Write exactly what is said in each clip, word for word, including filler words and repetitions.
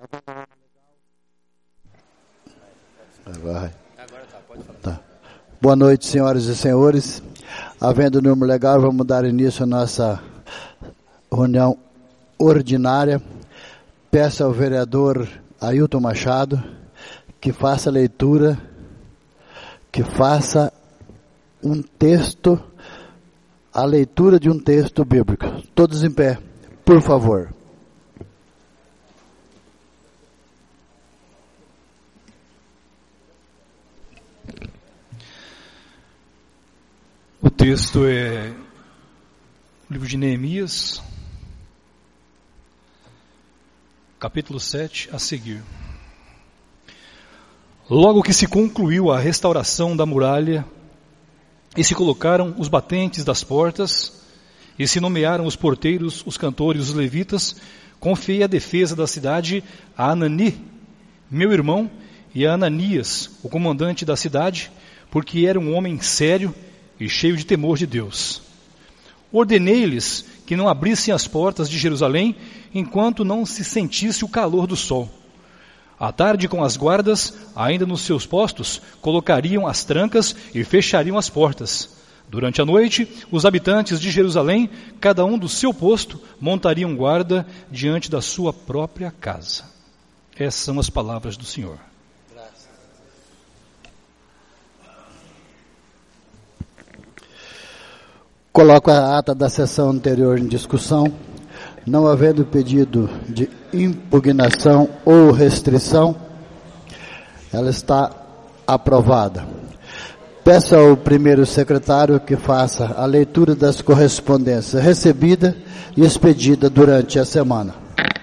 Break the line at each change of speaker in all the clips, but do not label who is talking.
Vai. Agora tá, pode falar. Tá. Boa noite, senhoras e senhores. Havendo número legal, vamos dar início à nossa reunião ordinária. Peço ao vereador Ailton Machado que faça a leitura, que faça um texto, a leitura de um texto bíblico. Todos em pé, por favor.
O texto é o livro de Neemias, capítulo sete, a seguir. Logo que se concluiu a restauração da muralha, e se colocaram os batentes das portas, e se nomearam os porteiros, os cantores, os levitas, confiei a defesa da cidade a Anani, meu irmão, e a Ananias, o comandante da cidade, porque era um homem sério e cheio de temor de Deus. Ordenei-lhes que não abrissem as portas de Jerusalém enquanto não se sentisse o calor do sol. À tarde, com as guardas, ainda nos seus postos, colocariam as trancas e fechariam as portas. Durante a noite, os habitantes de Jerusalém, cada um do seu posto, montariam guarda diante da sua própria casa. Essas são as palavras do Senhor.
Coloco a ata da sessão anterior em discussão. Não havendo pedido de impugnação ou restrição, ela está aprovada. Peço ao primeiro secretário que faça a leitura das correspondências recebidas e expedidas durante a semana.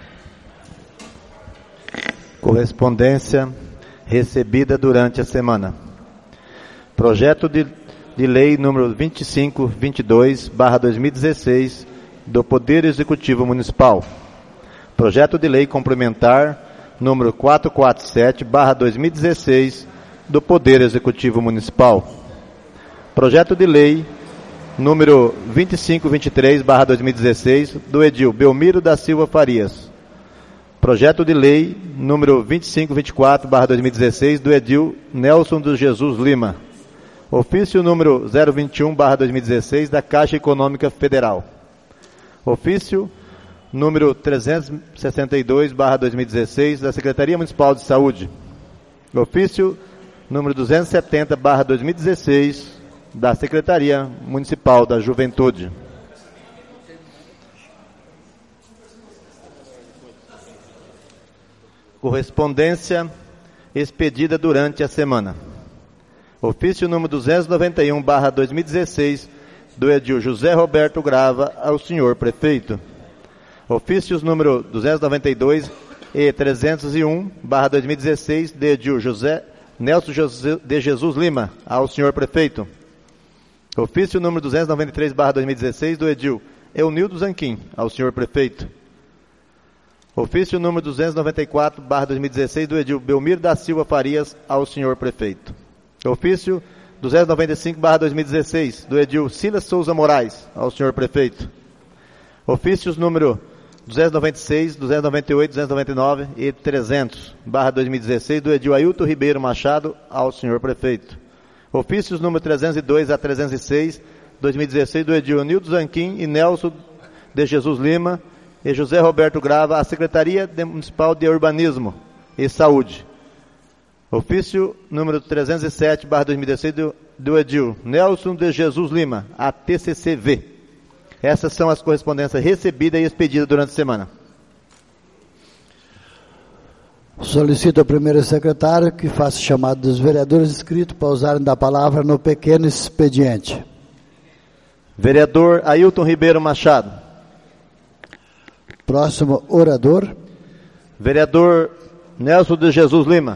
Correspondência recebida durante a semana. Projeto de, de lei número vinte e cinco vinte e dois barra dois mil e dezesseis do Poder Executivo Municipal. Projeto de lei complementar número quatrocentos e quarenta e sete barra dois mil e dezesseis do Poder Executivo Municipal. Projeto de lei número vinte e cinco vinte e três barra dois mil e dezesseis do edil Belmiro da Silva Farias. Projeto de lei número vinte e cinco vinte e quatro barra dois mil e dezesseis do edil Nelson dos Jesus Lima. Ofício número zero vinte e um barra dois mil e dezesseis da Caixa Econômica Federal. Ofício número trezentos e sessenta e dois barra dois mil e dezesseis da Secretaria Municipal de Saúde. Ofício número duzentos e setenta barra dois mil e dezesseis da Secretaria Municipal da Juventude. Correspondência expedida durante a semana. Ofício número duzentos e noventa e um barra dois mil e dezesseis do edil José Roberto Grava ao senhor prefeito. Ofícios número duzentos e noventa e dois e trezentos e um barra dois mil e dezesseis do edil José Nelson de Jesus Lima ao senhor prefeito. Ofício número duzentos e noventa e três barra dois mil e dezesseis do edil Eunildo Zanquim ao senhor prefeito. Ofício número duzentos e noventa e quatro barra dois mil e dezesseis do edil Belmiro da Silva Farias ao senhor prefeito. Ofício duzentos e noventa e cinco barra dois mil e dezesseis do edil Silas Souza Moraes ao senhor prefeito. Ofícios número duzentos e noventa e seis, duzentos e noventa e oito, duzentos e noventa e nove e trezentos barra dois mil e dezesseis do edil Ailton Ribeiro Machado ao senhor prefeito. Ofícios número trezentos e dois a trezentos e seis, dois mil e dezesseis do edil Nildo Zanquim e Nelson de Jesus Lima e José Roberto Grava à Secretaria Municipal de Urbanismo e Saúde. Ofício número trezentos e sete barra dois mil e dezesseis do, do edil Nelson de Jesus Lima, a T C C V. Essas são as correspondências recebidas e expedidas durante a semana.
Solicito ao primeiro secretário que faça chamado dos vereadores inscritos para usarem da palavra no pequeno expediente.
Vereador Ailton Ribeiro Machado.
Próximo orador.
Vereador Nelson de Jesus Lima.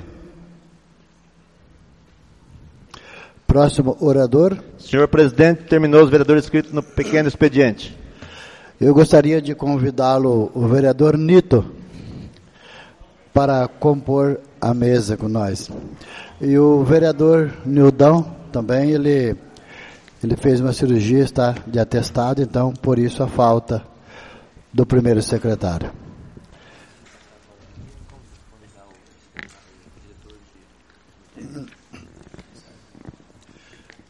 Próximo orador.
Senhor presidente, terminou os vereadores inscritos no pequeno expediente.
Eu gostaria de convidá-lo, o vereador Nito, para compor a mesa com nós. E o vereador Nildão também, ele, ele fez uma cirurgia, está de atestado, então por isso a falta do primeiro secretário.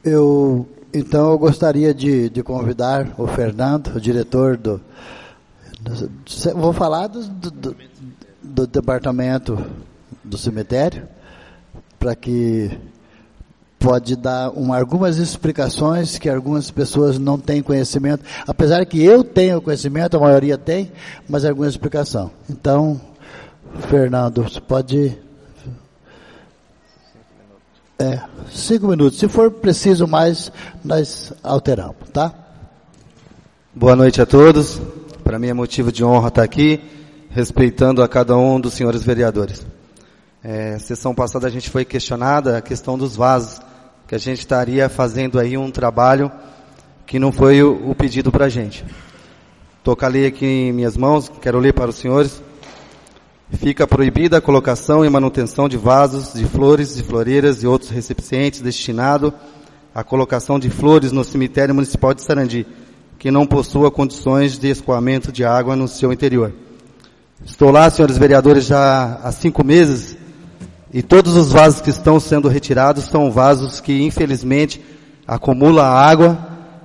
Eu, então, eu gostaria de, de convidar o Fernando, o diretor do... do vou falar do, do, do departamento do cemitério, para que pode dar um, algumas explicações que algumas pessoas não têm conhecimento, apesar que eu tenho conhecimento, a maioria tem, mas alguma explicação. Então, Fernando, você pode... É, cinco minutos. Se for preciso mais, nós alteramos, tá?
Boa noite a todos. Para mim é motivo de honra estar aqui, respeitando a cada um dos senhores vereadores. É, sessão passada a gente foi questionada a questão dos vasos, que a gente estaria fazendo aí um trabalho que não foi o, o pedido para a gente. Estou com a lei aqui em minhas mãos, quero ler para os senhores. Fica proibida a colocação e manutenção de vasos, de flores, de floreiras e outros recipientes destinado à colocação de flores no cemitério municipal de Sarandi, que não possua condições de escoamento de água no seu interior. Estou lá, senhores vereadores, já há cinco meses, e todos os vasos que estão sendo retirados são vasos que, infelizmente, acumulam água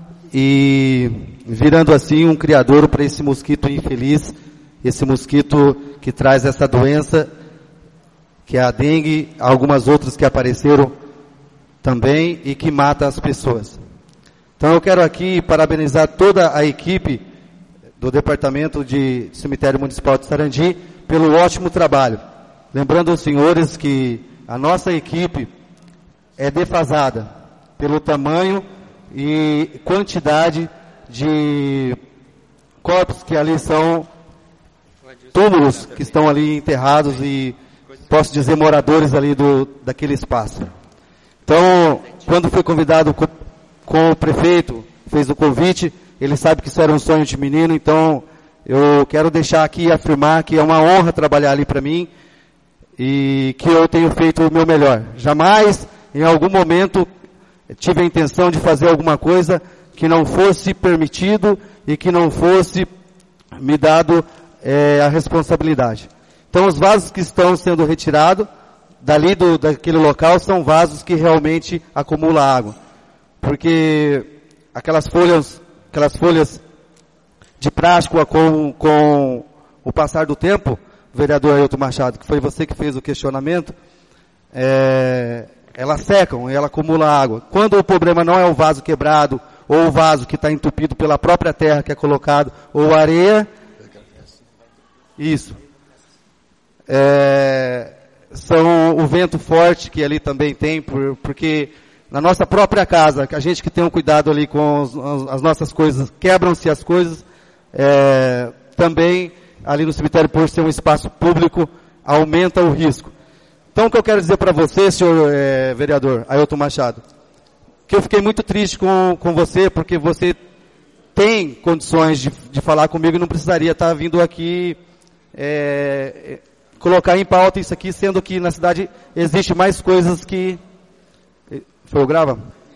e virando assim um criadouro para esse mosquito infeliz, esse mosquito que traz essa doença, que é a dengue, algumas outras que apareceram também e que mata as pessoas. Então eu quero aqui parabenizar toda a equipe do Departamento de Cemitério Municipal de Sarandi pelo ótimo trabalho. Lembrando aos senhores que a nossa equipe é defasada pelo tamanho e quantidade de corpos que ali são túmulos que estão ali enterrados e, posso dizer, moradores ali do, daquele espaço. Então, quando fui convidado com, com o prefeito, fez o convite, ele sabe que isso era um sonho de menino, então eu quero deixar aqui e afirmar que é uma honra trabalhar ali para mim e que eu tenho feito o meu melhor. Jamais, em algum momento, tive a intenção de fazer alguma coisa que não fosse permitido e que não fosse me dado É, a responsabilidade. Então os vasos que estão sendo retirados dali do, daquele local são vasos que realmente acumulam água. Porque aquelas folhas, aquelas folhas de plástico com, com o passar do tempo, vereador Ailton Machado, que foi você que fez o questionamento, é, elas secam e ela acumula água. Quando o problema não é o vaso quebrado, ou o vaso que está entupido pela própria terra que é colocado, ou areia, isso. É, são o vento forte que ali também tem, por, porque na nossa própria casa, a gente que tem um cuidado ali com os, as nossas coisas, quebram-se as coisas, é, também ali no cemitério, por ser um espaço público, aumenta o risco. Então o que eu quero dizer para você, senhor é, vereador Ailton Machado, que eu fiquei muito triste com, com você, porque você tem condições de, de falar comigo e não precisaria estar vindo aqui É, colocar em pauta isso aqui, sendo que na cidade existe mais coisas que... Foi o grava?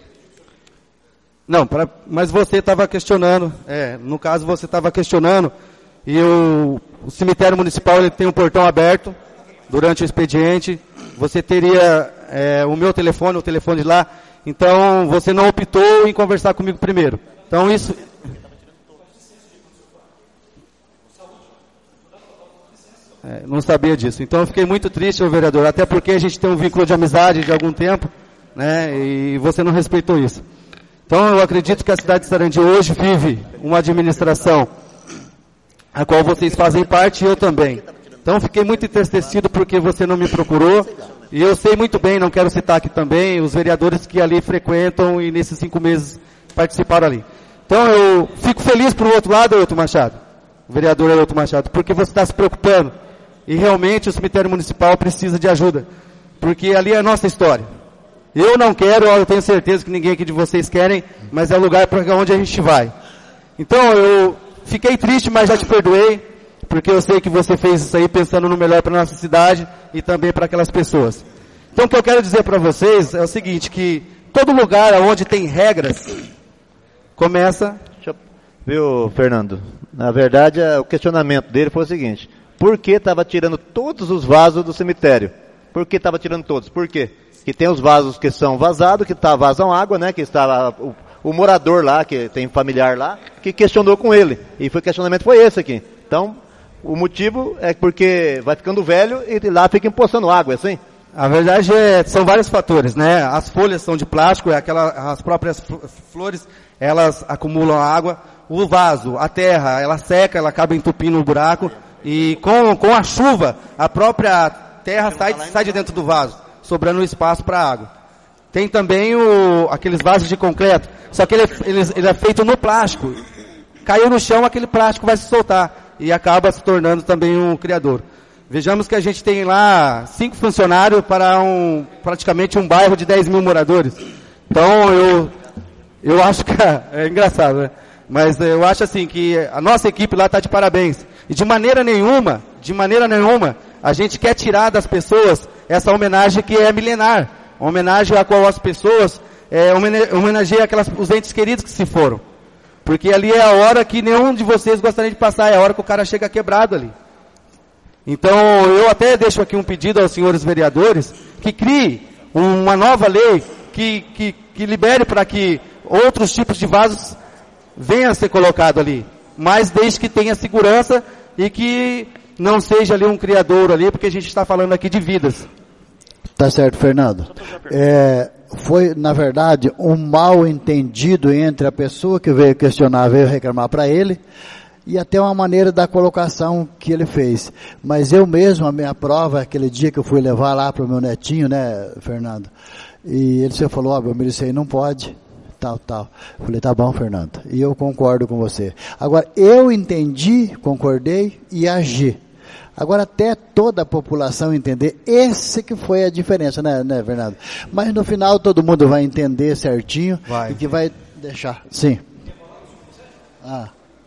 Não, pra, mas você estava questionando, é, no caso você estava questionando, e o, o cemitério municipal ele tem um portão aberto durante o expediente, você teria é, o meu telefone, o telefone de lá, então você não optou em conversar comigo primeiro. Então isso... É, não sabia disso. Então eu fiquei muito triste, senhor vereador, até porque a gente tem um vínculo de amizade de algum tempo, né, e você não respeitou isso. Então eu acredito que a cidade de Sarandi hoje vive uma administração a qual vocês fazem parte e eu também. Então fiquei muito entristecido porque você não me procurou, e eu sei muito bem, não quero citar aqui também, os vereadores que ali frequentam e nesses cinco meses participaram ali. Então eu fico feliz por outro lado, Ailton Machado, o vereador Ailton Machado, porque você está se preocupando. E realmente o cemitério municipal precisa de ajuda, porque ali é a nossa história. Eu não quero, eu tenho certeza que ninguém aqui de vocês querem, mas é o lugar para onde a gente vai. Então eu fiquei triste, mas já te perdoei, porque eu sei que você fez isso aí pensando no melhor para a nossa cidade e também para aquelas pessoas. Então o que eu quero dizer para vocês é o seguinte, que todo lugar onde tem regras, começa...
Viu, Fernando? Na verdade, o questionamento dele foi o seguinte: por que estava tirando todos os vasos do cemitério? Por que estava tirando todos? Por quê? que tem os vasos que são vazados, que tá, vazam água, né? Que está o, o morador lá, que tem familiar lá, que questionou com ele. E o questionamento foi esse aqui. Então, o motivo é porque vai ficando velho e lá fica empoçando água, é assim?
A verdade é, são vários fatores, né? As folhas são de plástico, é aquela, as próprias flores, elas acumulam água. O vaso, a terra, ela seca, ela acaba entupindo o buraco. E com, com a chuva, a própria terra sai, sai de dentro do vaso, sobrando espaço para a água. Tem também o, aqueles vasos de concreto, só que ele, ele, ele é feito no plástico. Caiu no chão, aquele plástico vai se soltar e acaba se tornando também um criador. Vejamos que a gente tem lá cinco funcionários para um, praticamente um bairro de dez mil moradores. Então eu, eu acho que é, é engraçado, né? Mas eu acho assim que a nossa equipe lá está de parabéns. E de maneira nenhuma, de maneira nenhuma, a gente quer tirar das pessoas essa homenagem que é milenar. Uma homenagem a qual as pessoas é, homenageiam aquelas, os entes queridos que se foram. Porque ali é a hora que nenhum de vocês gostaria de passar, é a hora que o cara chega quebrado ali. Então, eu até deixo aqui um pedido aos senhores vereadores que crie uma nova lei que, que, que libere para que outros tipos de vasos venham a ser colocados ali. Mas desde que tenha segurança e que não seja ali um criadouro ali, porque a gente está falando aqui de vidas.
Tá certo, Fernando. É, foi, na verdade, um mal entendido entre a pessoa que veio questionar, veio reclamar para ele, e até uma maneira da colocação que ele fez. Mas eu mesmo, a minha prova, aquele dia que eu fui levar lá para o meu netinho, né, Fernando, e ele só falou, ó, oh, meu isso aí não pode, tal, tal. Eu falei, tá bom, Fernando, e eu concordo com você. Agora, eu entendi, concordei e agi. Agora, até toda a população entender, esse que foi a diferença, né, né, Fernando? Mas no final todo mundo vai entender certinho vai. E que vai deixar. Sim. Ah.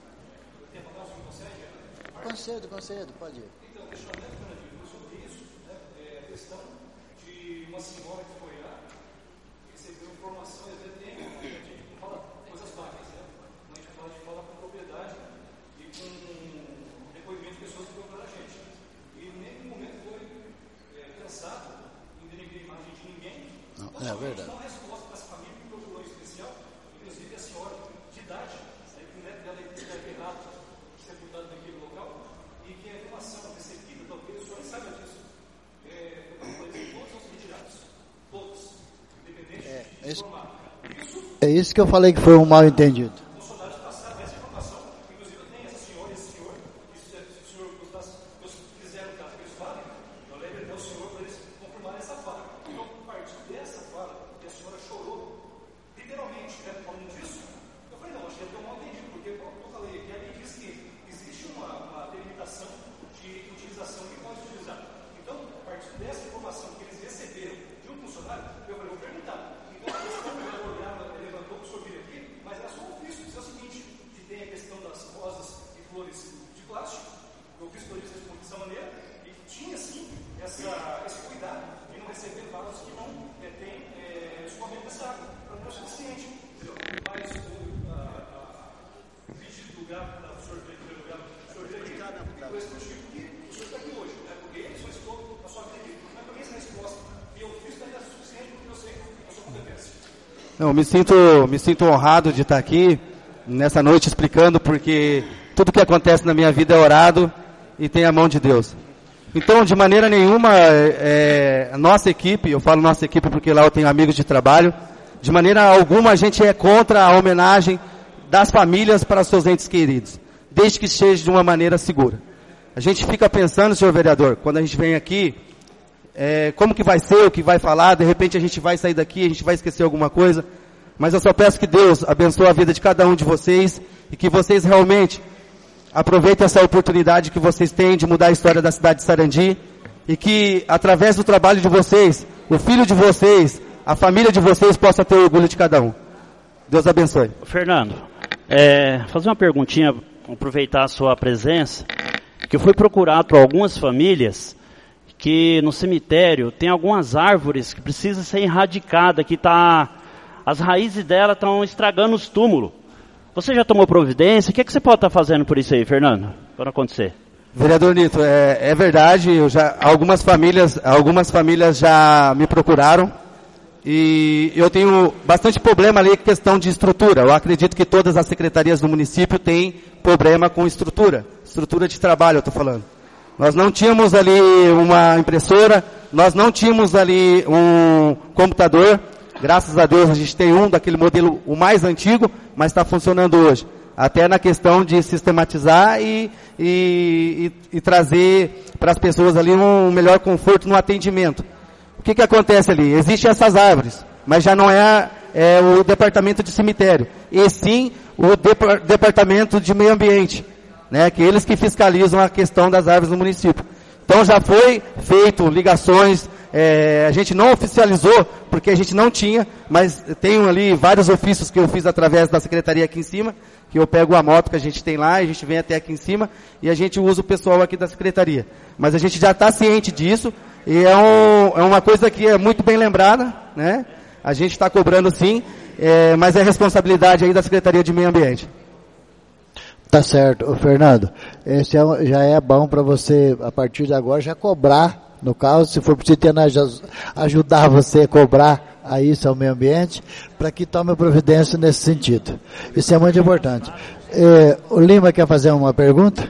Concedo, concedo, pode ir. Então, o questionamento que sobre isso, né, é a questão de uma senhora que foi lá, recebeu informação, e até tem, a gente não fala coisas vagas, né? A gente fala de fala com propriedade e com depoimento de pessoas que procuraram a gente. E em nenhum momento foi é, pensado em denegrir a imagem de ninguém. Não, é verdade. Uma resposta para essa família que procurou em especial, inclusive a senhora de idade, aí que o neto dela é errado, sepultado naquele local, e que a informação recebida, talvez o senhor saiba disso, é, todos são retirados, todos, independente é, de isso, é isso que eu falei que foi um mal entendido. Os funcionários passaram essa informação, inclusive tem essa senhora e esse senhor, que se o senhor fizeram o caso que eles falem, eu lembro até o senhor para eles confirmarem essa fala. Então, a partir dessa fala, que a senhora chorou, literalmente, né, falando disso, eu falei, não, acho que é um mal entendido, porque como eu falei, que a lei diz que existe uma, uma delimitação de utilização que pode utilizar. Então, a partir dessa informação que eles receberam de um funcionário, eu falei, vou perguntar. Então, a questão que o programa levantou para o senhor vir aqui, mas era só um ofício. Isso é o seguinte, que tem a questão das rosas e flores de plástico, eu fiz por isso dessa maneira, e tinha, sim, essa, esse cuidado de não receber vasos que não é, tem é, escoamento dessa água. Para não é suficiente. Mas o, a, a, o pedido do lugar, o senhor veio do lugar, o senhor veio aqui, e com esse motivo que o senhor está aqui hoje, né? Porque ele solicitou a sua vida aqui. Mas para mim essa resposta, e eu fiz também é suficiente porque eu sei a sua competência.
Não, me sinto, me sinto honrado de estar aqui nessa noite explicando, porque tudo que acontece na minha vida é orado e tem a mão de Deus. Então, de maneira nenhuma, é, a nossa equipe, eu falo nossa equipe porque lá eu tenho amigos de trabalho, de maneira alguma a gente é contra a homenagem das famílias para seus entes queridos, desde que seja de uma maneira segura. A gente fica pensando, senhor vereador, quando a gente vem aqui, é, como que vai ser, o que vai falar, de repente a gente vai sair daqui, a gente vai esquecer alguma coisa, mas eu só peço que Deus abençoe a vida de cada um de vocês e que vocês realmente aproveitem essa oportunidade que vocês têm de mudar a história da cidade de Sarandi e que, através do trabalho de vocês, o filho de vocês, a família de vocês possa ter orgulho de cada um. Deus abençoe.
Fernando, é, fazer uma perguntinha, aproveitar a sua presença, que eu fui procurado por algumas famílias que no cemitério tem algumas árvores que precisam ser erradicadas, que tá, as raízes dela estão estragando os túmulos. Você já tomou providência? O que, é que você pode estar fazendo por isso aí, Fernando? Para acontecer.
Vereador Nito, é, é verdade, eu já, algumas famílias, algumas famílias já me procuraram E eu tenho bastante problema ali com questão de estrutura. Eu acredito que todas as secretarias do município têm problema com estrutura. Estrutura de trabalho, eu estou falando. Nós não tínhamos ali uma impressora, nós não tínhamos ali um computador. Graças a Deus a gente tem um daquele modelo, o mais antigo, mas está funcionando hoje. Até na questão de sistematizar e, e, e, e trazer para as pessoas ali um melhor conforto no atendimento. O que que acontece ali? Existem essas árvores, mas já não é, é o departamento de cemitério, e sim o dep- departamento de meio ambiente, né? Que eles que fiscalizam a questão das árvores no município. Então já foi feito ligações, é, a gente não oficializou, porque a gente não tinha, mas tenho ali vários ofícios que eu fiz através da secretaria aqui em cima, que eu pego a moto que a gente tem lá, e a gente vem até aqui em cima, e a gente usa o pessoal aqui da secretaria. Mas a gente já está ciente disso, e é, um, é uma coisa que é muito bem lembrada, né? A gente está cobrando sim, é, mas é responsabilidade aí da Secretaria de Meio Ambiente.
Tá certo. Ô, Fernando, esse é, já é bom para você, a partir de agora, já cobrar, no caso, se for preciso ter, ajudar você a cobrar a isso ao meio ambiente, para que tome providência nesse sentido. Isso é muito importante. É, o Lima quer fazer uma pergunta?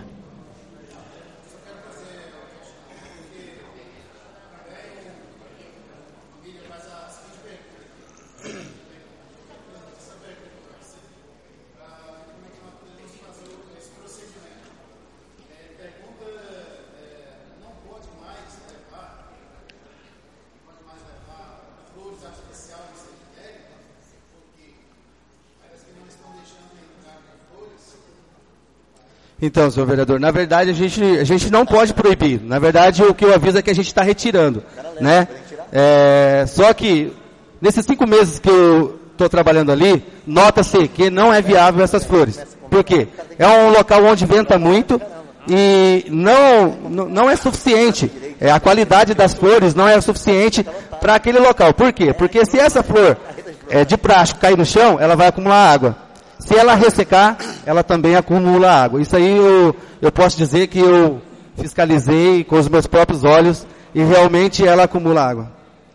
Então, senhor vereador, na verdade a gente, a gente não pode proibir. Na verdade, o que eu aviso é que a gente está retirando, né? É, só que, nesses cinco meses que eu estou trabalhando ali, nota-se que não é viável essas flores. Por quê? É um local onde venta muito e não, não é suficiente. É, a qualidade das flores não é suficiente para aquele local. Por quê? Porque se essa flor é, de plástico cair no chão, ela vai acumular água. Se ela ressecar, ela também acumula água. Isso aí eu, eu posso dizer que eu fiscalizei com os meus próprios olhos e realmente ela acumula água.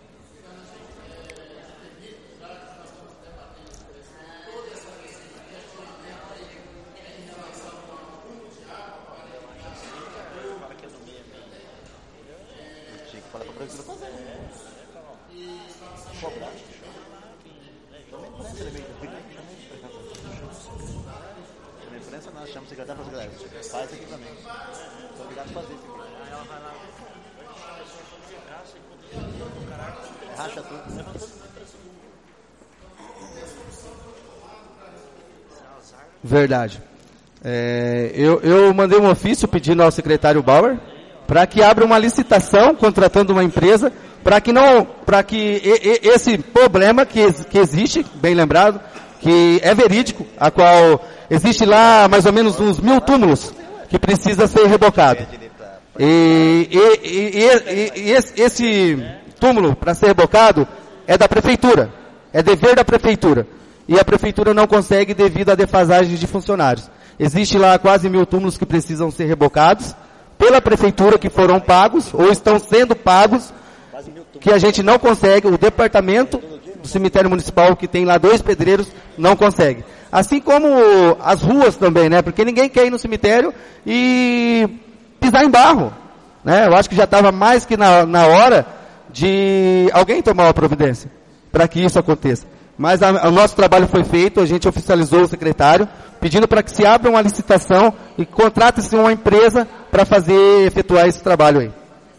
Verdade. É, eu, eu mandei um ofício pedindo ao secretário Bauer para que abra uma licitação contratando uma empresa para que não, para que e, e, esse problema que, que existe, bem lembrado, que é verídico, a qual existe lá mais ou menos uns mil túmulos que precisa ser rebocado. E, e, e, e, e esse, esse túmulo para ser rebocado é da prefeitura, é dever da prefeitura. E a prefeitura não consegue devido à defasagem de funcionários. Existe lá quase mil túmulos que precisam ser rebocados pela prefeitura, que foram pagos ou estão sendo pagos, que a gente não consegue, o departamento do cemitério municipal, que tem lá dois pedreiros, não consegue. Assim como as ruas também, né? Porque ninguém quer ir no cemitério e pisar em barro, né? Eu acho que já estava mais que na, na hora de alguém tomar uma providência para que isso aconteça. Mas a, o nosso trabalho foi feito, a gente oficializou o secretário, pedindo para que se abra uma licitação e contrate-se uma empresa para fazer, efetuar esse trabalho aí.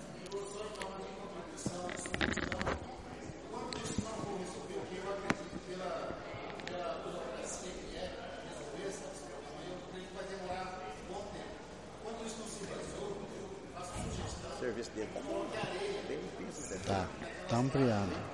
Tá, tá ampliando.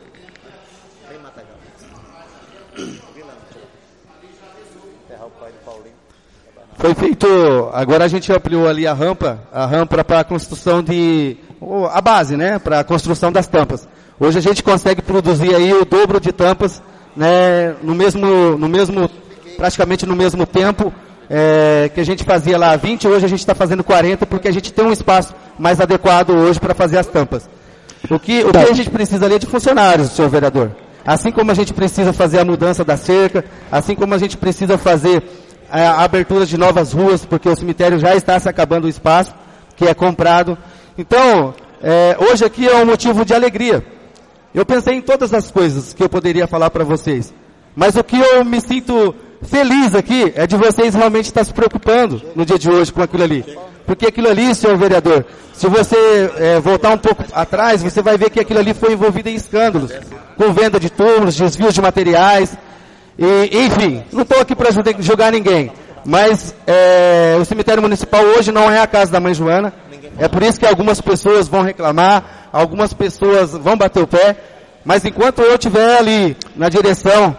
Foi feito, agora a gente ampliou ali a rampa, a rampa para a construção de, a base, né, para a construção das tampas. Hoje a gente consegue produzir aí o dobro de tampas, né, no mesmo, no mesmo, praticamente no mesmo tempo, é, que a gente fazia lá vinte, hoje a gente está fazendo quarenta, porque a gente tem um espaço mais adequado hoje para fazer as tampas. O que, o que a gente precisa ali é de funcionários, senhor vereador. Assim como a gente precisa fazer a mudança da cerca, assim como a gente precisa fazer a, a abertura de novas ruas, porque o cemitério já está se acabando o espaço, que é comprado. Então, é, hoje aqui é um motivo de alegria. Eu pensei em todas as coisas que eu poderia falar para vocês. Mas o que eu me sinto feliz aqui é de vocês realmente estar se preocupando no dia de hoje com aquilo ali. Porque aquilo ali, senhor vereador, se você é, voltar um pouco atrás, você vai ver que aquilo ali foi envolvido em escândalos, com venda de túmulos, desvios de materiais, e, enfim, não estou aqui para julgar ninguém, mas é, o cemitério municipal hoje não é a casa da mãe Joana, é por isso que algumas pessoas vão reclamar, algumas pessoas vão bater o pé, mas enquanto eu estiver ali na direção,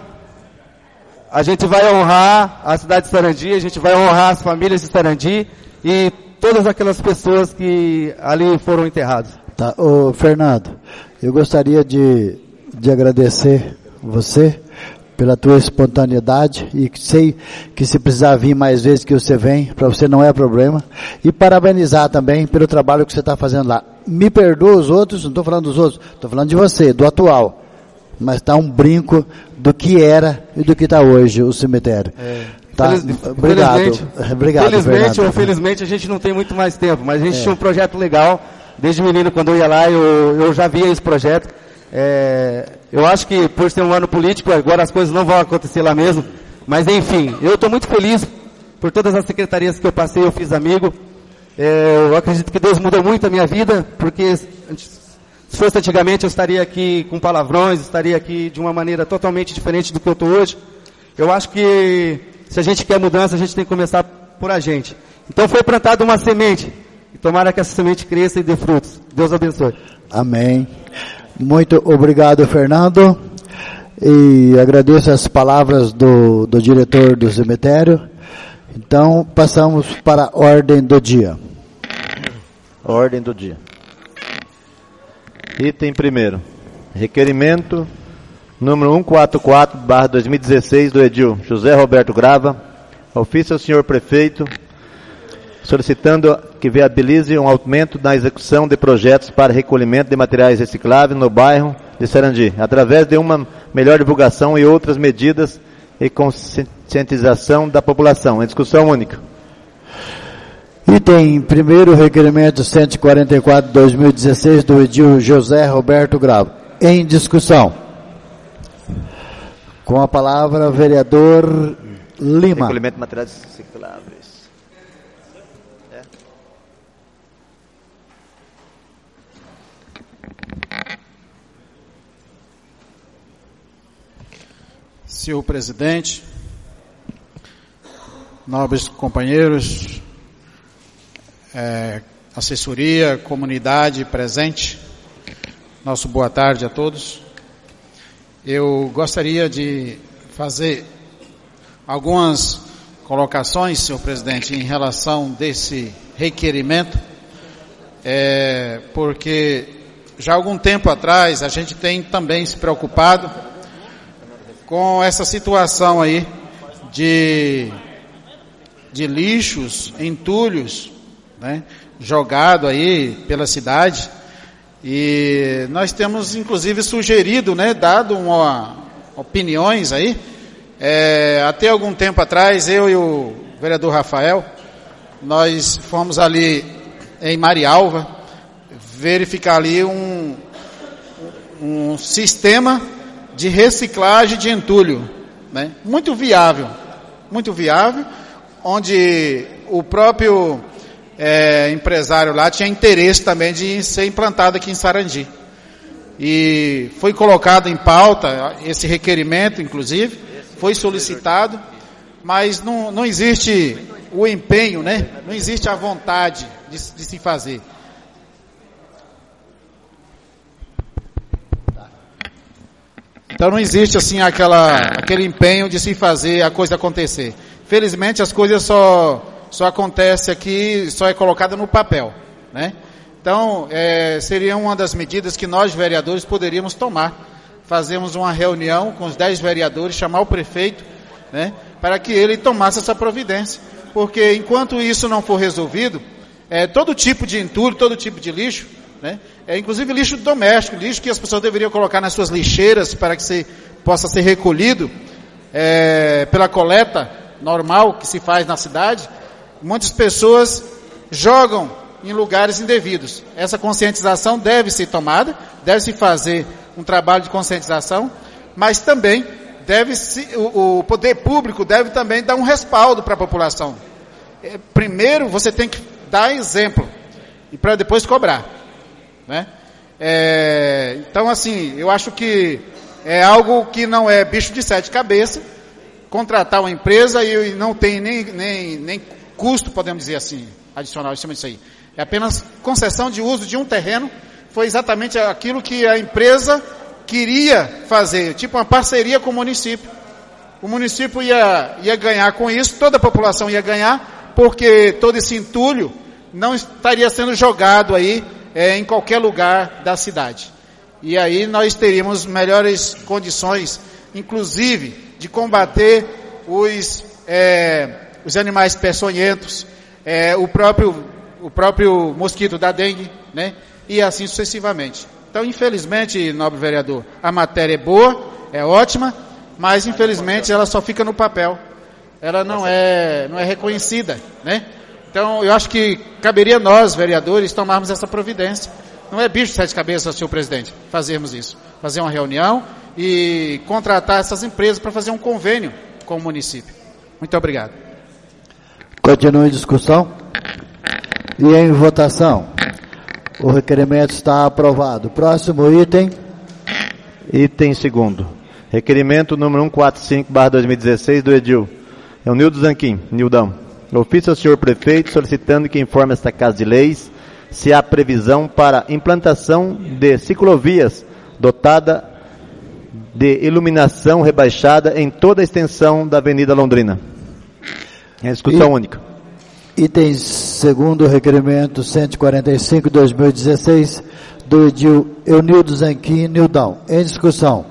a gente vai honrar a cidade de Sarandi, a gente vai honrar as famílias de Sarandi e todas aquelas pessoas que ali foram enterradas.
Tá, ô Fernando, eu gostaria de, de agradecer você pela tua espontaneidade e sei que se precisar vir mais vezes que você vem, para você não é problema, e parabenizar também pelo trabalho que você está fazendo lá. Me perdoa os outros, não estou falando dos outros, estou falando de você, do atual, mas está um brinco do que era e do que está hoje o cemitério. É. Tá,
Feliz,
obrigado.
Felizmente,
obrigado,
felizmente
Fernando.
ou felizmente a gente não tem muito mais tempo, mas a gente
é.
tinha um projeto legal, desde menino quando eu ia lá, eu, eu já via esse projeto. É, eu acho que por ser um ano político, agora as coisas não vão acontecer lá mesmo, mas enfim, eu estou muito feliz por todas as secretarias que eu passei, eu fiz amigo. É, eu acredito que Deus mudou muito a minha vida, porque se fosse antigamente eu estaria aqui com palavrões, estaria aqui de uma maneira totalmente diferente do que eu estou hoje. Eu acho que se a gente quer mudança, a gente tem que começar por a gente. Então foi plantada uma semente. E tomara que essa semente cresça e dê frutos. Deus abençoe.
Amém. Muito obrigado, Fernando. E agradeço as palavras do, do diretor do cemitério. Então, passamos para a ordem do dia.
Ordem do dia. Item primeiro. Requerimento número cento e quarenta e quatro barra dois mil e dezesseis do edil José Roberto Grava, ofício ao senhor prefeito, solicitando que viabilize um aumento na execução de projetos para recolhimento de materiais recicláveis no bairro de Sarandi, através de uma melhor divulgação e outras medidas e conscientização da população. Em discussão única.
Item primeiro, requerimento cento e quarenta e quatro barra dois mil e dezesseis do edil José Roberto Grava. Em discussão. Com a palavra, vereador Lima.
Recolhimento de materiais recicláveis. É.
Senhor presidente, nobres companheiros, é, assessoria, comunidade presente, nosso boa tarde a todos. Eu gostaria de fazer algumas colocações, senhor presidente, em relação desse requerimento, é, porque já há algum tempo atrás a gente tem também se preocupado com essa situação aí de, de lixos, entulhos, né, jogado aí pela cidade. E nós temos, inclusive, sugerido, né, dado uma, opiniões aí, é, até algum tempo atrás, eu e o vereador Rafael, nós fomos ali em Marialva, verificar ali um, um sistema de reciclagem de entulho, né, muito viável, muito viável, onde o próprio É, empresário lá tinha interesse também de ser implantado aqui em Sarandi. E foi colocado em pauta esse requerimento, inclusive, foi solicitado, mas não, não existe o empenho, né? Não existe a vontade de, de se fazer. Então não existe assim aquela, aquele empenho de se fazer a coisa acontecer. Felizmente as coisas só só acontece aqui, só é colocada no papel, né? Então, é, seria uma das medidas que nós, vereadores, poderíamos tomar. Fazermos uma reunião com os dez vereadores, chamar o prefeito, né, para que ele tomasse essa providência. Porque enquanto isso não for resolvido, é, todo tipo de entulho, todo tipo de lixo, né? É, inclusive lixo doméstico, lixo que as pessoas deveriam colocar nas suas lixeiras para que se, possa ser recolhido é, pela coleta normal que se faz na cidade. Muitas pessoas jogam em lugares indevidos. Essa conscientização deve ser tomada, deve se fazer um trabalho de conscientização, mas também deve se, o, o poder público deve também dar um respaldo para a população. É, primeiro você tem que dar exemplo e para depois cobrar, né? É, então assim, eu acho que é algo que não é bicho de sete cabeças, contratar uma empresa e não tem nem, nem, nem custo, podemos dizer assim, adicional em cima disso aí. É apenas concessão de uso de um terreno, foi exatamente aquilo que a empresa queria fazer, tipo uma parceria com o município. O município ia, ia ganhar com isso, toda a população ia ganhar, porque todo esse entulho não estaria sendo jogado aí é, em qualquer lugar da cidade. E aí nós teríamos melhores condições, inclusive, de combater os, é, os animais peçonhentos, é, o próprio, o próprio mosquito da dengue, né? E assim sucessivamente. Então, infelizmente, nobre vereador, a matéria é boa, é ótima, mas infelizmente ela só fica no papel. Ela não é, não é reconhecida, né? Então, eu acho que caberia nós, vereadores, tomarmos essa providência. Não é bicho de sete cabeças, senhor presidente, fazermos isso. Fazer uma reunião e contratar essas empresas para fazer um convênio com o município. Muito obrigado.
Continua em discussão. E em votação. O requerimento está aprovado. Próximo item.
Item segundo. Requerimento número cento e quarenta e cinco barra dois mil e dezesseis do Edil Eunildo Zanquim, Nildão. Ofício ao senhor prefeito solicitando que informe esta Casa de Leis se há previsão para implantação de ciclovias dotada de iluminação rebaixada em toda a extensão da Avenida Londrina. É discussão
e,
única.
Item segundo, requerimento cento e quarenta e cinco barra dois mil e dezesseis do Edil Eunildo Zanquim, Nildão. Em discussão.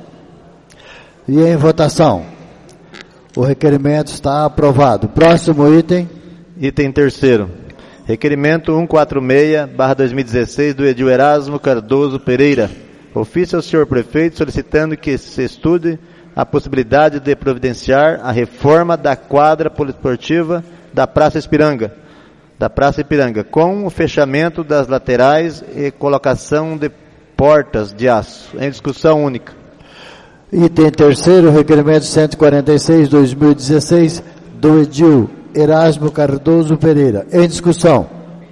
E em votação. O requerimento está aprovado. Próximo item.
Item terceiro. Requerimento cento e quarenta e seis barra dois mil e dezesseis do Edil Erasmo Cardoso Pereira. Ofício ao senhor prefeito solicitando que se estude a possibilidade de providenciar a reforma da quadra poliesportiva da Praça Ipiranga, da Praça Ipiranga, com o fechamento das laterais e colocação de portas de aço. Em discussão única.
Item terceiro, requerimento cento e quarenta e seis barra dois mil e dezesseis do Edil Erasmo Cardoso Pereira. Em discussão.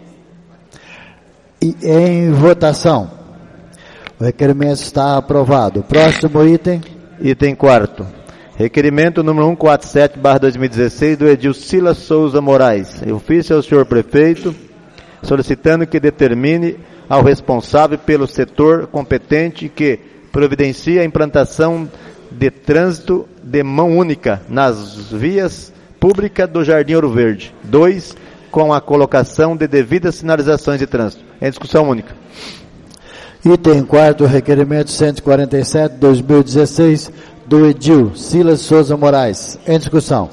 E em votação. O requerimento está aprovado. Próximo item.
Item quarto. Requerimento número cento e quarenta e sete barra dois mil e dezesseis do Edil Silas Souza Moraes. Ofício ao senhor prefeito solicitando que determine ao responsável pelo setor competente que providencia a implantação de trânsito de mão única nas vias públicas do Jardim Ouro Verde. Dois, com a colocação de devidas sinalizações de trânsito. Em discussão única.
Item quarto, requerimento cento e quarenta e sete barra dois mil e dezesseis do Edil Silas Souza Moraes. Em discussão.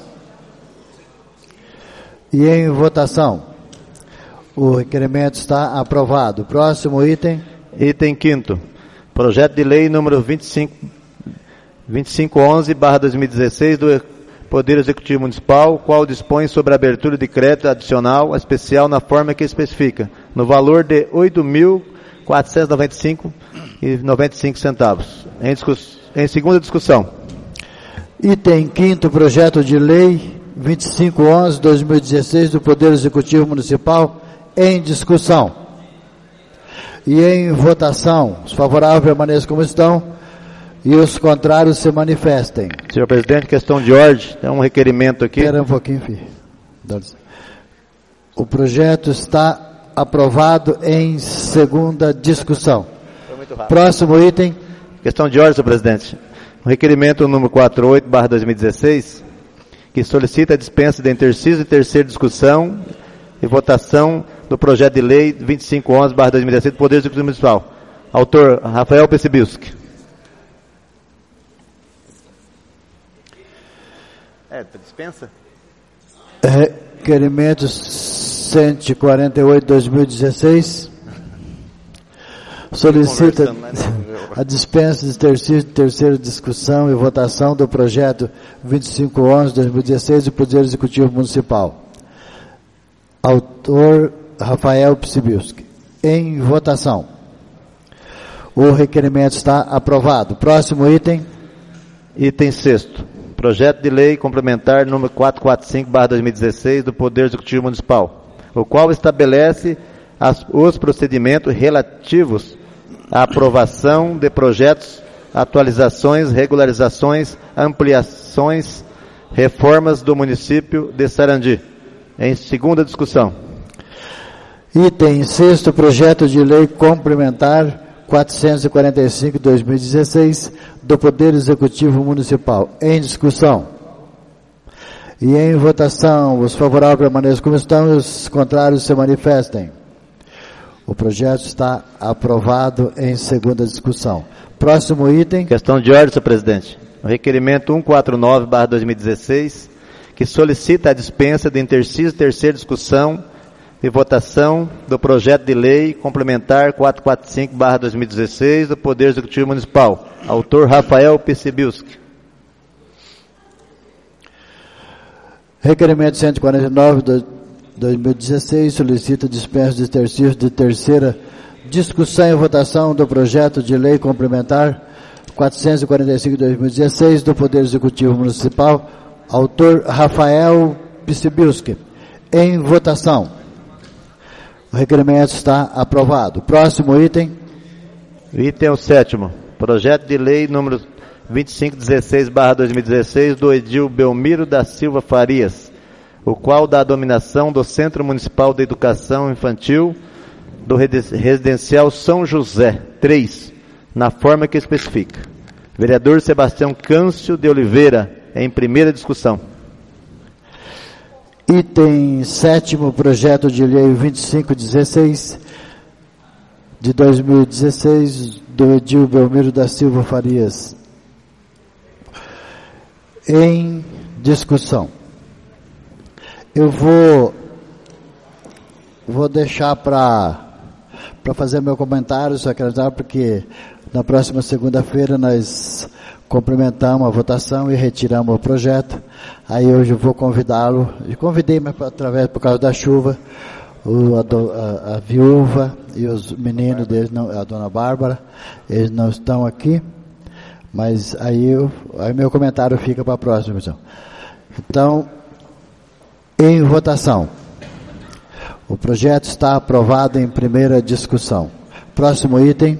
E em votação. O requerimento está aprovado. Próximo item.
Item quinto. Projeto de lei número vinte e cinco, vinte e cinco onze barra dois mil e dezesseis do Poder Executivo Municipal, qual dispõe sobre a abertura de crédito adicional especial na forma que especifica, no valor de oito mil quatrocentos e noventa e cinco reais e noventa e cinco centavos. Em, discuss... em segunda discussão.
Item quinto, projeto de lei vinte e cinco onze barra dois mil e dezesseis do Poder Executivo Municipal, em discussão. E em votação, os favoráveis permaneçam como estão e os contrários se manifestem.
Senhor presidente, questão de ordem, tem um requerimento aqui.
Espera um pouquinho, filho. O projeto está aprovado em segunda discussão.
Foi muito rápido.
Próximo item.
Questão de ordem, senhor presidente. O requerimento número quatrocentos e oito barra dois mil e dezesseis, que solicita a dispensa de intercísio e terceira discussão e votação do projeto de lei vinte e cinco onze barra dois mil e dezesseis do Poder Executivo Municipal. Autor, Rafael Pessibilski. É, dispensa?
Requerimento cento e quarenta e oito barra dois mil e dezesseis solicita a dispensa de terceira, terceira discussão e votação do projeto vinte e cinco onze barra dois mil e dezesseis do Poder Executivo Municipal. Autor Rafael Psibilski. Em votação. O requerimento está aprovado. Próximo item.
Item sexto. Projeto de lei complementar número quatrocentos e quarenta e cinco barra dois mil e dezesseis do Poder Executivo Municipal, o qual estabelece as, os procedimentos relativos à aprovação de projetos, atualizações, regularizações, ampliações, reformas do município de Sarandi. Em segunda discussão.
Item sexto, projeto de lei complementar quatrocentos e quarenta e cinco barra dois mil e dezesseis do Poder Executivo Municipal. Em discussão. E em votação, os favoráveis permaneçam como estão e os contrários se manifestem. O projeto está aprovado em segunda discussão. Próximo item.
Questão de ordem, senhor presidente. O requerimento cento e quarenta e nove barra dois mil e dezesseis, que solicita a dispensa de intercício terceira discussão e votação do projeto de lei complementar quatrocentos e quarenta e cinco barra dois mil e dezesseis do Poder Executivo Municipal. Autor Rafael Psibilski.
Requerimento cento e quarenta e nove barra dois mil e dezesseis solicita dispensa de exercício de terceira discussão e votação do projeto de lei complementar quatrocentos e quarenta e cinco barra dois mil e dezesseis do Poder Executivo Municipal. Autor Rafael Psibilski. Em votação. O requerimento está aprovado. Próximo item.
Item o sétimo. Projeto de lei número vinte e cinco dezesseis barra dois mil e dezesseis do Edil Belmiro da Silva Farias, o qual dá a dominação do Centro Municipal de Educação Infantil do Residencial São José três, na forma que especifica. Vereador Sebastião Câncio de Oliveira, em primeira discussão.
Item sétimo, projeto de lei vinte e cinco dezesseis de dois mil e dezesseis do Edil Belmiro da Silva Farias. Em discussão. Eu vou vou deixar para para fazer meu comentário, secretário, porque na próxima segunda-feira nós complementamos a votação e retiramos o projeto. Aí hoje eu vou convidá-lo, e convidei, mas através por causa da chuva, o, a, a, a viúva e os meninos deles, não, a dona Bárbara, eles não estão aqui, mas aí, eu, aí meu comentário fica para a próxima. Então, então em votação. O projeto está aprovado em primeira discussão. Próximo item.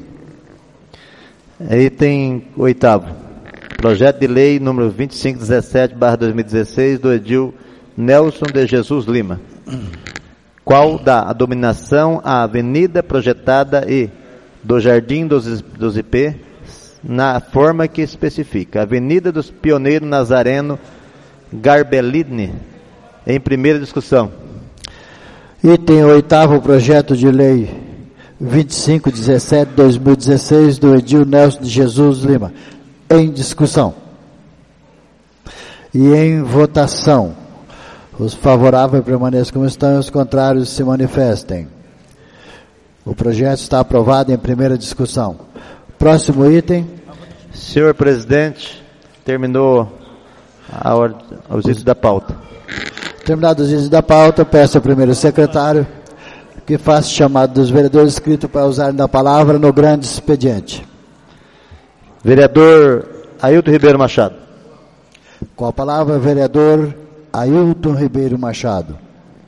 Item oitavo. Projeto de lei número vinte e cinco dezessete barra dois mil e dezesseis do Edil Nelson de Jesus Lima, qual dá a dominação à avenida projetada e do Jardim dos, dos I P na forma que especifica. Avenida dos Pioneiros Nazareno Garbellini, em primeira discussão.
Item oitavo, projeto de lei vinte e cinco dezessete barra dois mil e dezesseis do Edil Nelson de Jesus Lima, em discussão. E em votação. Os favoráveis permaneçam como estão e os contrários se manifestem. O projeto está aprovado em primeira discussão. Próximo item.
Senhor presidente, terminou a ordem, os itens da pauta.
Terminados os itens da pauta, peço ao primeiro secretário que faça chamado dos vereadores inscritos para usarem da palavra no grande expediente.
Vereador Ailton Ribeiro Machado.
Com a palavra, vereador Ailton Ribeiro Machado.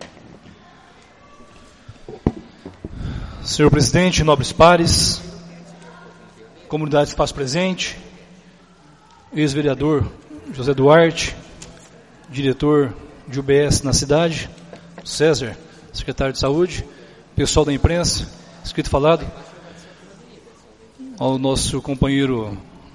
Senhor presidente, nobres pares, comunidade espaço presente, ex-vereador José Duarte, diretor de U B S na cidade, César, secretário de saúde, pessoal da imprensa, escrito e falado, ao nosso companheiro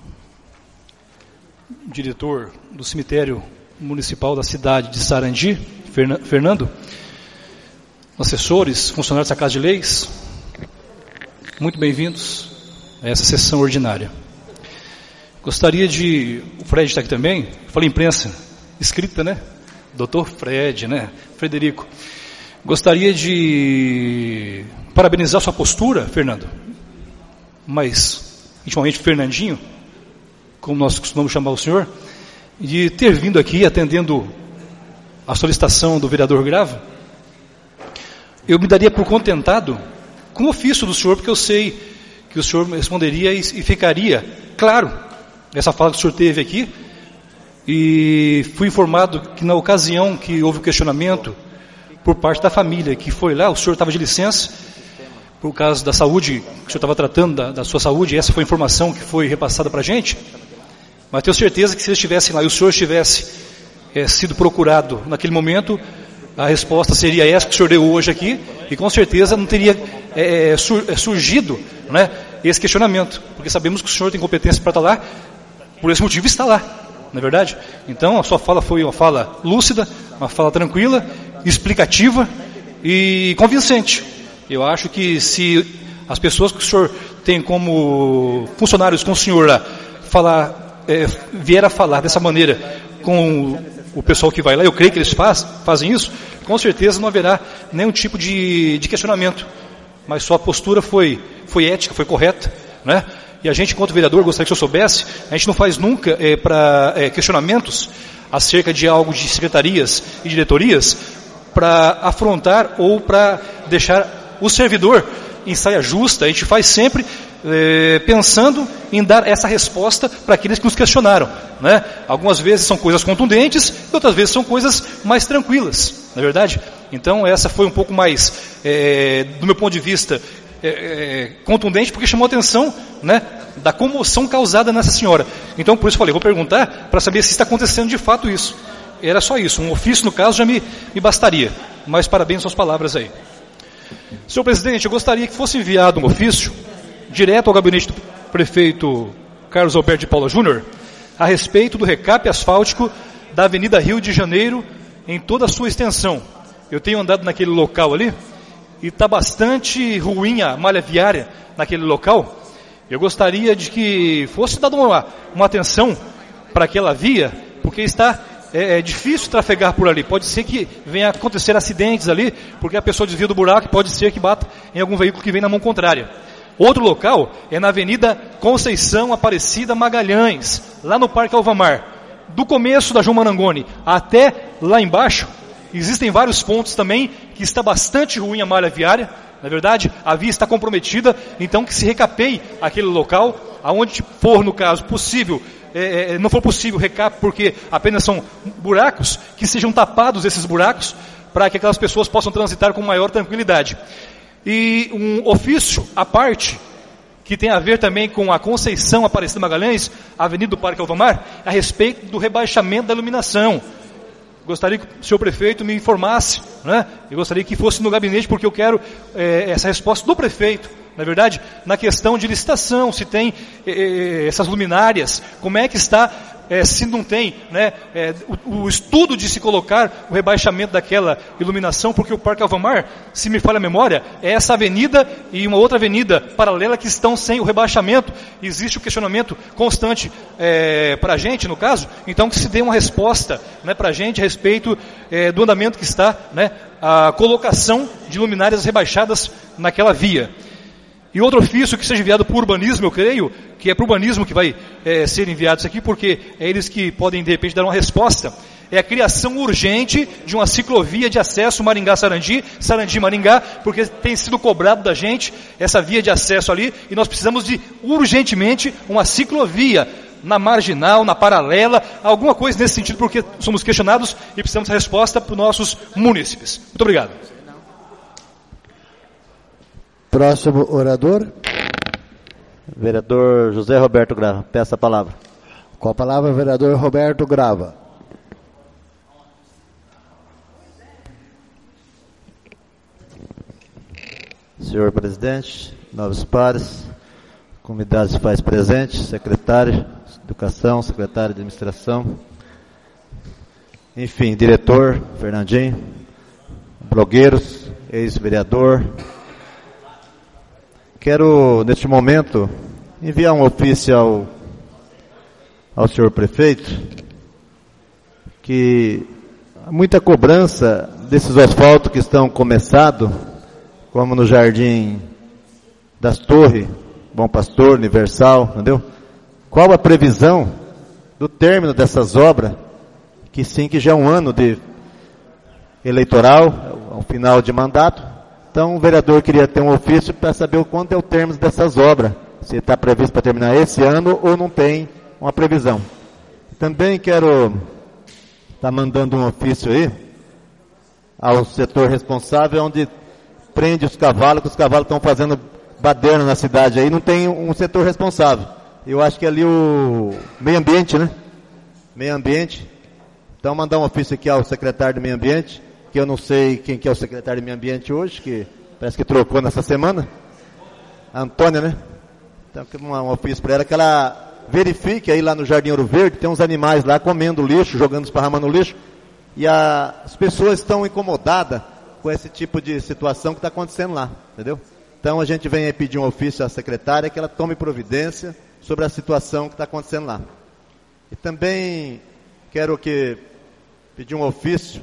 diretor do cemitério municipal da cidade de Sarandi, Fernando, assessores, funcionários da Casa de Leis, muito bem-vindos a essa sessão ordinária. Gostaria de... O Fred está aqui também, falei imprensa, escrita, né? Doutor Fred, né? Frederico. Gostaria de parabenizar sua postura, Fernando, mas intimamente Fernandinho, como nós costumamos chamar o senhor, de ter vindo aqui atendendo a solicitação do vereador Grava. Eu me daria por contentado com o ofício do senhor, porque eu sei que o senhor responderia e, e ficaria claro essa fala que o senhor teve aqui. E fui informado que na ocasião que houve o questionamento por parte da família, que foi lá, o senhor estava de licença por causa da saúde, que o senhor estava tratando da, da sua saúde, e essa foi a informação que foi repassada para a gente. Mas tenho certeza que se eles estivessem lá e o senhor tivesse é, sido procurado naquele momento, a resposta seria essa que o senhor deu hoje aqui, e com certeza não teria é, sur, é, surgido, né, esse questionamento, porque sabemos que o senhor tem competência para estar lá, por esse motivo está lá, não é verdade? Então a sua fala foi uma fala lúcida, uma fala tranquila, explicativa e convincente. Eu acho que se as pessoas que o senhor tem como funcionários com o senhor lá, falar, é, vier a falar dessa maneira com o pessoal que vai lá, eu creio que eles faz, fazem isso, com certeza não haverá nenhum tipo de, de questionamento. Mas sua postura foi, foi ética, foi correta, né? E a gente, enquanto vereador, gostaria que o senhor soubesse, a gente não faz nunca é, para é, questionamentos acerca de algo de secretarias e diretorias para afrontar ou para deixar o servidor em saia justa. A gente faz sempre é, pensando em dar essa resposta para aqueles que nos questionaram, né? Algumas vezes são coisas contundentes e outras vezes são coisas mais tranquilas, não é verdade? Então essa foi um pouco mais, é, do meu ponto de vista, é, é, contundente, porque chamou a atenção, né, da comoção causada nessa senhora. Então por isso eu falei, vou perguntar para saber se está acontecendo de fato isso. Era só isso, um ofício no caso já me, me bastaria. Mas parabéns às suas palavras aí. Senhor presidente, eu gostaria que fosse enviado um ofício direto ao gabinete do prefeito Carlos Alberto de Paula Júnior a respeito do recape asfáltico da Avenida Rio de Janeiro em toda a sua extensão. Eu tenho andado naquele local ali e está bastante ruim a malha viária naquele local. Eu gostaria de que fosse dada uma, uma atenção para aquela via, porque está é, é difícil trafegar por ali. Pode ser que venha a acontecer acidentes ali, porque a pessoa desvia do buraco e pode ser que bata em algum veículo que vem na mão contrária. Outro local é na Avenida Conceição Aparecida Magalhães, lá no Parque Alvamar. Do começo da João Marangoni até lá embaixo, existem vários pontos também que está bastante ruim a malha viária. Na verdade, a via está comprometida, então que se recapeie aquele local, aonde for, no caso, possível, é, não for possível recape, porque apenas são buracos, que sejam tapados esses buracos, para que aquelas pessoas possam transitar com maior tranquilidade. E um ofício à parte, que tem a ver também com a Conceição Aparecida Magalhães, Avenida do Parque Alvamar, a respeito do rebaixamento da iluminação. Gostaria que o senhor prefeito me informasse, né? Eu gostaria que fosse no gabinete, porque eu quero é, essa resposta do prefeito, na verdade, na questão de licitação, se tem é, essas luminárias, como é que está, é, se não tem, né, é, o, o estudo de se colocar o rebaixamento daquela iluminação, porque o Parque Alvamar, se me falha a memória, é essa avenida e uma outra avenida paralela que estão sem o rebaixamento. Existe o questionamento constante é, para a gente, no caso, então que se dê uma resposta, né, para a gente a respeito é, do andamento que está, né, a colocação de luminárias rebaixadas naquela via. E outro ofício que seja enviado por urbanismo, eu creio, que é para o urbanismo que vai é, ser enviado isso aqui, porque é eles que podem, de repente, dar uma resposta, é a criação urgente de uma ciclovia de acesso Maringá-Sarandi, Sarandi-Maringá, porque tem sido cobrado da gente essa via de acesso ali, e nós precisamos de, urgentemente, uma ciclovia na marginal, na paralela, alguma coisa nesse sentido, porque somos questionados e precisamos de resposta para os nossos munícipes. Muito obrigado.
Próximo orador.
Vereador José Roberto Grava, peça a palavra.
Com a palavra, vereador Roberto Grava.
Senhor presidente, nobres pares, convidados faz presente, secretário de Educação, secretário de Administração, enfim, diretor, Fernandinho, blogueiros, ex-vereador. Quero, neste momento, enviar um ofício ao, ao senhor prefeito, que há muita cobrança desses asfaltos que estão começados, como no Jardim das Torres, Bom Pastor, Universal, entendeu? Qual a previsão do término dessas obras, que sim, que já é um ano de eleitoral, ao final de mandato. Então o vereador queria ter um ofício para saber o quanto é o término dessas obras, se está previsto para terminar esse ano ou não tem uma previsão. Também quero estar tá mandando um ofício aí ao setor responsável, onde prende os cavalos, que os cavalos estão fazendo baderna na cidade aí, não tem um setor responsável. Eu acho que é ali o meio ambiente, né? Meio ambiente. Então mandar um ofício aqui ao secretário do meio ambiente, que eu não sei quem que é o secretário do meio ambiente hoje, que parece que trocou nessa semana. A Antônia, né? Então um ofício para ela, que ela verifique aí lá no Jardim Ouro Verde, tem uns animais lá comendo lixo, jogando, esparramando lixo, e a, as pessoas estão incomodadas com esse tipo de situação que está acontecendo lá, entendeu? Então a gente vem aí pedir um ofício à secretária que ela tome providência sobre a situação que está acontecendo lá. E também quero que pedir um ofício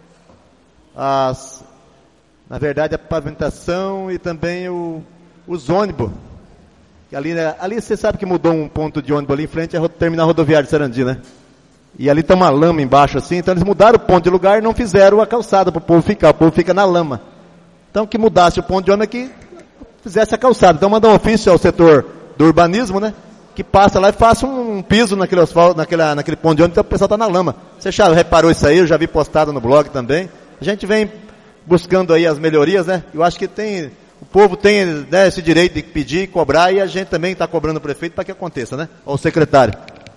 às, na verdade, a pavimentação e também o, os ônibus. Ali, ali você sabe que mudou um ponto de ônibus ali em frente ao terminal rodoviário de Sarandi, né? E ali está uma lama embaixo assim, então eles mudaram o ponto de lugar e não fizeram a calçada para o povo ficar, o povo fica na lama. Então que mudasse o ponto de ônibus aqui, fizesse a calçada. Então mandar um ofício ao setor do urbanismo, né? Que passa lá e faça um, um piso naquele asfalto, naquela, naquele ponto de ônibus, então o pessoal está na lama. Você já reparou isso aí, eu já vi postado no blog também. A gente vem buscando aí as melhorias, né? Eu acho que tem, o povo tem, né, esse direito de pedir e cobrar, e a gente também está cobrando o prefeito para que aconteça, né? Ou o secretário.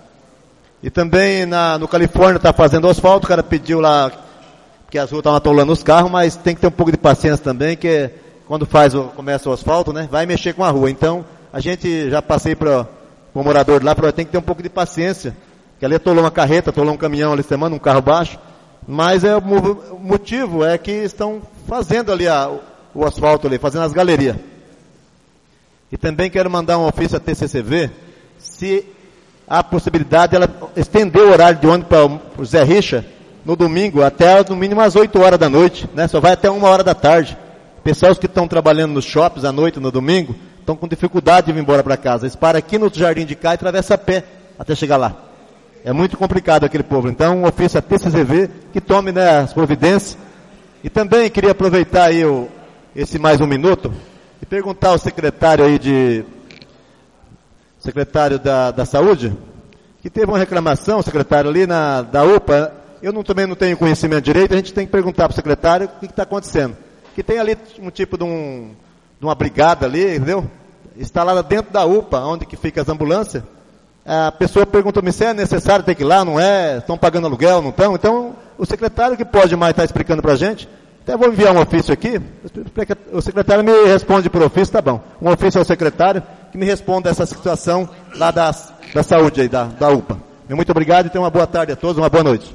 E também na, no Califórnia está fazendo asfalto, o cara pediu lá que as ruas estavam atolando os carros, mas tem que ter um pouco de paciência também, que quando faz o, começa o asfalto, né, vai mexer com a rua. Então, a gente já passei para o morador de lá, para tem que ter um pouco de paciência, que ali atolou uma carreta, atolou um caminhão ali semana, um carro baixo, mas é, o motivo é que estão fazendo ali a, o, o asfalto ali, fazendo as galerias. E também quero mandar um ofício à T C C V, se há a possibilidade de ela estender o horário de ônibus para o Zé Richa no domingo até no mínimo às oito horas da noite, né? Só vai até uma hora da tarde. Pessoas que estão trabalhando nos shoppings à noite, no domingo, estão com dificuldade de vir embora para casa. Eles param aqui no Jardim de Cá e atravessam a pé até chegar lá. É muito complicado aquele povo. Então, um ofício à T C C V que tome, né, as providências. E também queria aproveitar aí o, esse mais um minuto e perguntar ao secretário aí de secretário da, da Saúde, que teve uma reclamação, secretário, ali na, da U P A, eu não, também não tenho conhecimento direito, a gente tem que perguntar para o secretário o que está acontecendo. Que tem ali um tipo de, um, de uma brigada ali, entendeu? Instalada dentro da U P A, onde que fica as ambulâncias. A pessoa perguntou-me se é necessário ter que ir lá, não é? Estão pagando aluguel, não estão? Então, o secretário que pode mais estar explicando para a gente. Até vou enviar um ofício aqui, o secretário me responde por ofício, tá bom. Um ofício ao secretário que me responda essa situação lá da, da saúde aí, da, da U P A. Muito obrigado e tenham uma boa tarde a todos, uma boa noite.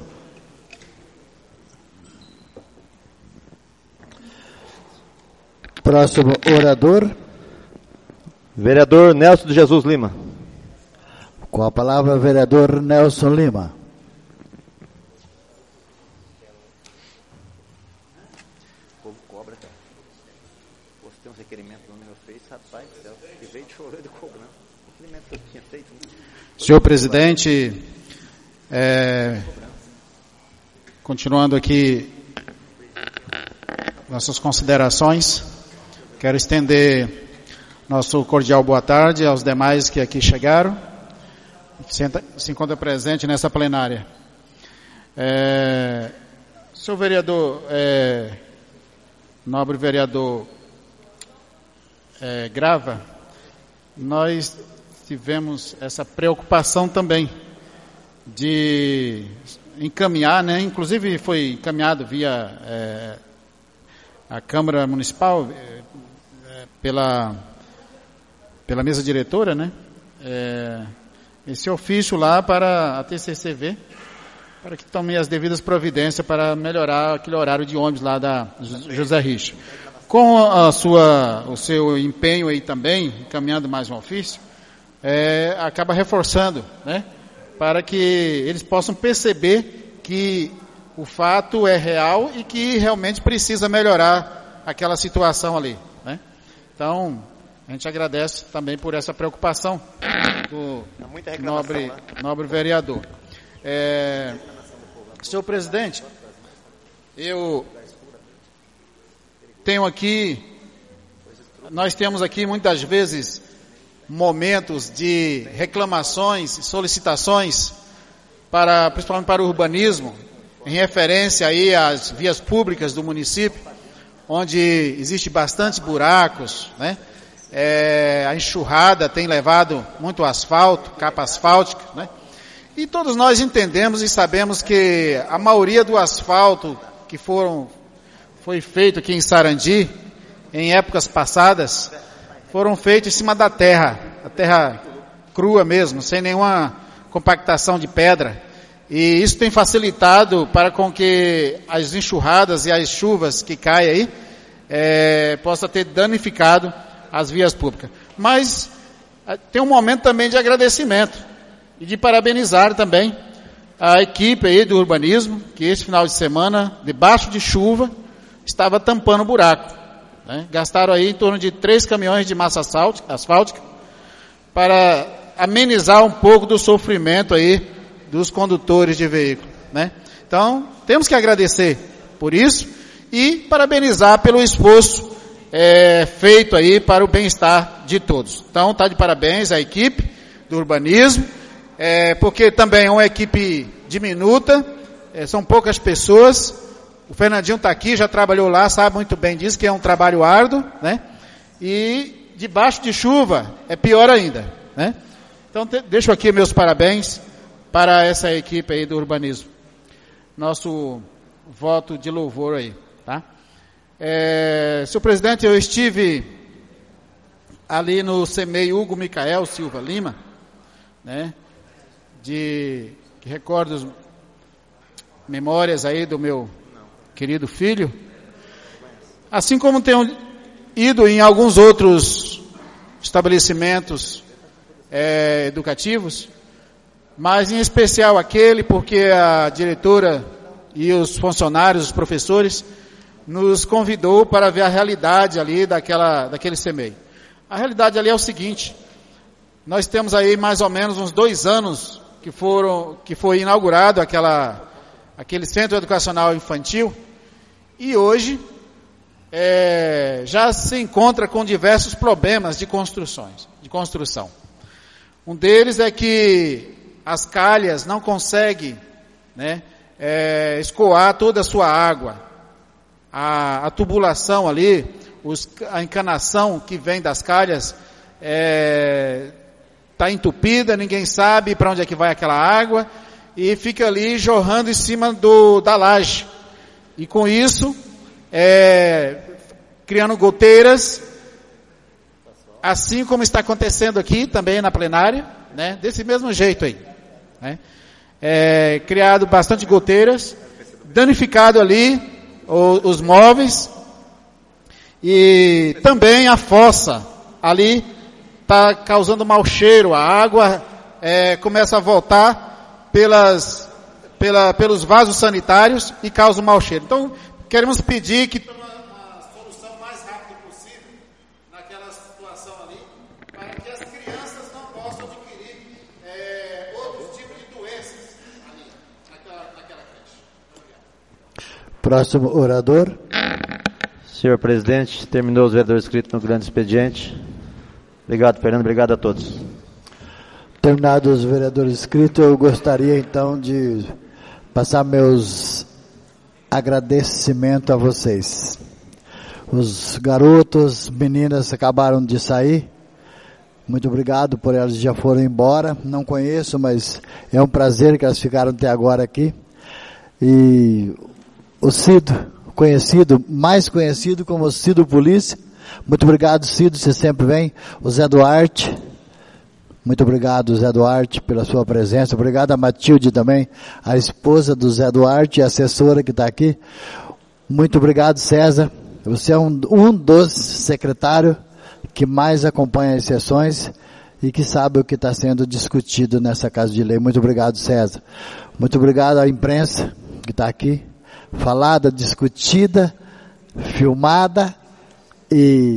Próximo orador.
Vereador Nelson de Jesus Lima.
Com a palavra, vereador Nelson Lima.
Senhor presidente, é, continuando aqui nossas considerações, quero estender nosso cordial boa tarde aos demais que aqui chegaram, que se encontram presentes nessa plenária. É, senhor vereador, é, nobre vereador é, Grava, nós tivemos essa preocupação também de encaminhar, né? Inclusive foi encaminhado via é, a Câmara Municipal, é, pela, pela mesa diretora, né? É, esse ofício lá para a T C C V, para que tome as devidas providências para melhorar aquele horário de ônibus lá da José Richa. Com a sua, o seu empenho aí também, encaminhando mais um ofício, É, acaba reforçando, né, para que eles possam perceber que o fato é real e que realmente precisa melhorar aquela situação ali, né? Então, A gente agradece também por essa preocupação do nobre, nobre vereador. É, senhor presidente, eu tenho aqui, nós temos aqui muitas vezes momentos de reclamações, solicitações, para, principalmente para o urbanismo, em referência aí às vias públicas do município, onde existe bastante buracos, né? É, a enxurrada tem levado muito asfalto, capa asfáltica, né? E todos nós entendemos e sabemos que a maioria do asfalto que foram, foi feito aqui em Sarandi, em épocas passadas, foram feitos em cima da terra, a terra crua mesmo, sem nenhuma compactação de pedra. E isso tem facilitado para com que as enxurradas e as chuvas que caem aí, é, possa ter danificado as vias públicas. Mas tem um momento também de agradecimento e de parabenizar também a equipe aí do urbanismo, que esse final de semana, debaixo de chuva, estava tampando o buraco, né? Gastaram aí em torno de três caminhões de massa asfáltica para amenizar um pouco do sofrimento aí dos condutores de veículo, né? Então, temos que agradecer por isso e parabenizar pelo esforço É, feito aí para o bem-estar de todos. Então, está de parabéns a equipe do urbanismo, é, porque também é uma equipe diminuta, é, são poucas pessoas. O Fernandinho está aqui, já trabalhou lá, sabe muito bem disso, que é um trabalho árduo, né? E debaixo de chuva é pior ainda, né? Então, te, deixo aqui meus parabéns para essa equipe aí do urbanismo. Nosso voto de louvor aí, tá? É, senhor presidente, eu estive ali no C M E I Hugo Micael Silva Lima, né, de que recordo memórias aí do meu querido filho, assim como tenho ido em alguns outros estabelecimentos é, educativos, mas em especial aquele porque a diretora e os funcionários, os professores, nos convidou para ver a realidade ali daquela, daquele C M E I. A realidade ali é o seguinte: nós temos aí mais ou menos uns dois anos que foram, que foi inaugurado aquela, aquele centro educacional infantil, e hoje é, já se encontra com diversos problemas de construções, de construção. Um deles é que as calhas não conseguem, né, é, escoar toda a sua água. A, a tubulação ali, os, a encanação que vem das calhas está é, entupida, ninguém sabe para onde é que vai aquela água e fica ali jorrando em cima do, da laje. E com isso, é, criando goteiras, assim como está acontecendo aqui também na plenária, né, desse mesmo jeito aí, né, é, criado bastante goteiras, danificado ali os móveis, e também a fossa ali está causando mau cheiro, a água é, começa a voltar pelas, pela, pelos vasos sanitários e causa um mau cheiro. Então, queremos pedir que tome uma solução mais rápida possível naquela situação ali, para que as crianças não possam adquirir é, outros tipos de doenças ali, naquela, naquela creche. Obrigado.
Próximo orador.
Senhor presidente, terminou os vereadores inscritos no grande expediente. Obrigado, Fernando. Obrigado a todos.
Terminados os vereadores inscritos, eu gostaria então de passar meus agradecimentos a vocês. Os garotos, meninas acabaram de sair. Muito obrigado por elas, já foram embora. Não conheço, mas é um prazer que elas ficaram até agora aqui. E o Cido, conhecido, mais conhecido como Cido Polícia. Muito obrigado, Cido, você sempre vem. O Zé Duarte. Muito obrigado, Zé Duarte, pela sua presença. Obrigado a Matilde também, a esposa do Zé Duarte e a assessora que está aqui. Muito obrigado, César. Você é um, um dos secretários que mais acompanha as sessões e que sabe o que está sendo discutido nessa Casa de Lei. Muito obrigado, César. Muito obrigado à imprensa que está aqui, falada, discutida, filmada e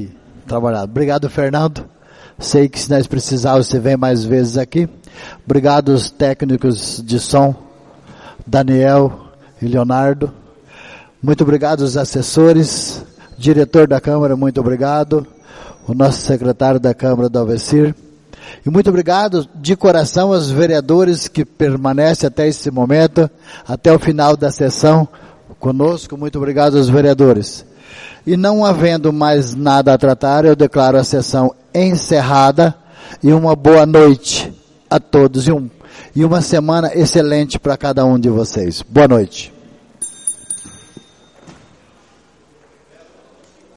trabalhado. Obrigado, Fernando. Sei que se nós precisarmos, você vem mais vezes aqui. Obrigado aos técnicos de som, Daniel e Leonardo. Muito obrigado aos assessores, diretor da Câmara, muito obrigado. O nosso secretário da Câmara, Dalvecir. E muito obrigado de coração aos vereadores que permanecem até esse momento, até o final da sessão conosco. Muito obrigado aos vereadores. E não havendo mais nada a tratar, eu declaro a sessão encerrada e uma boa noite a todos e, um, e uma semana excelente para cada um de vocês. Boa noite.